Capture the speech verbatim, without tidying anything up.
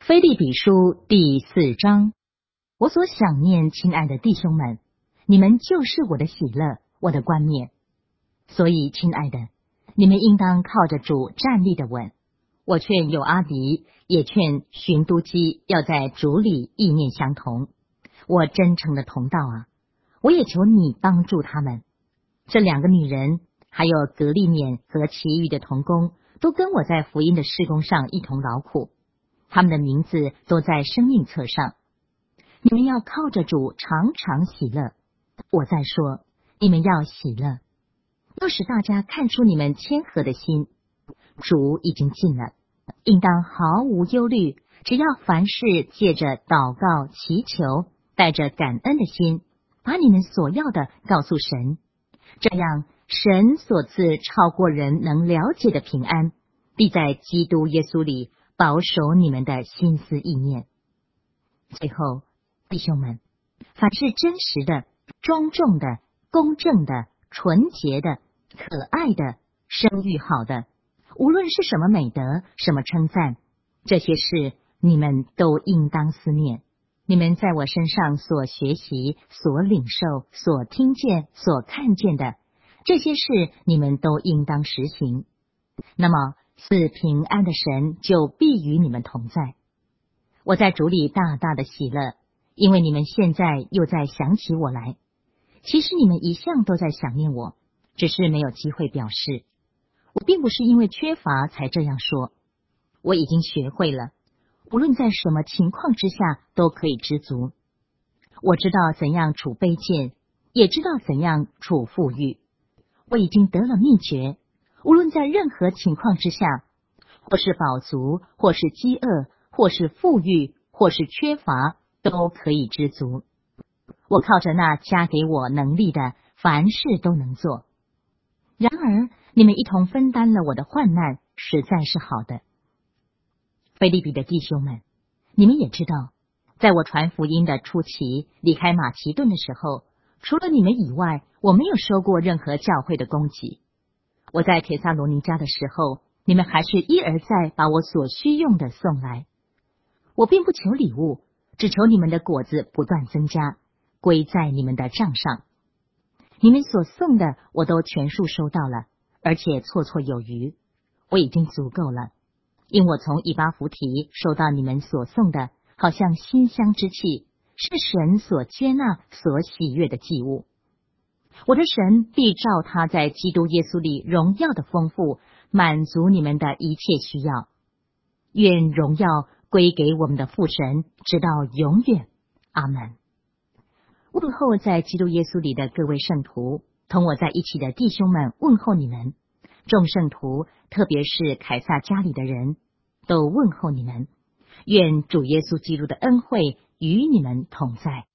腓立比书第四章，我所想念亲爱的弟兄们，你们就是我的喜乐，我的冠冕。所以亲爱的，你们应当靠着主站立的稳。我劝友阿迪，也劝寻都基要在主里意念相同。我真诚的同道啊，我也求你帮助他们。这两个女人还有格利勉和其余的同工，都跟我在福音的事工上一同劳苦，他们的名字都在生命册上。你们要靠着主常常喜乐。我再说，你们要喜乐，要使大家看出你们谦和的心。主已经近了，应当毫无忧虑，只要凡事借着祷告祈求，带着感恩的心，把你们所要的告诉神。这样，神所赐超过人能了解的平安，必在基督耶稣里保守你们的心思意念。最后，弟兄们，凡是真实的、庄重的、公正的、纯洁的、可爱的、声誉好的，无论是什么美德、什么称赞，这些事你们都应当思念。你们在我身上所学习、所领受、所听见、所看见的，这些事你们都应当实行。那么，赐平安的神就必与你们同在。我在主里大大的喜乐，因为你们现在又在想起我来。其实你们一向都在想念我，只是没有机会表示。我并不是因为缺乏才这样说，我已经学会了，无论在什么情况之下都可以知足。我知道怎样处卑贱，也知道怎样处富裕。我已经得了秘诀，无论在任何情况之下，或是饱足，或是饥饿，或是富裕，或是缺乏，都可以知足。我靠着那加给我能力的，凡事都能做。然而，你们一同分担了我的患难，实在是好的。腓立比的弟兄们，你们也知道，在我传福音的初期，离开马其顿的时候，除了你们以外，我没有收过任何教会的供给。我在帖撒罗尼迦的时候，你们还是一而再把我所需用的送来。我并不求礼物，只求你们的果子不断增加，归在你们的账上。你们所送的我都全数收到了，而且绰绰有余。我已经足够了，因我从以巴弗提收到你们所送的，好像馨香之气，是神所接纳、所喜悦的祭物。我的神必照他在基督耶稣里荣耀的丰富，满足你们的一切需要。愿荣耀归给我们的父神，直到永远。阿们。问候在基督耶稣里的各位圣徒，同我在一起的弟兄们问候你们。众圣徒，特别是凯撒家里的人，都问候你们。愿主耶稣基督的恩惠与你们同在。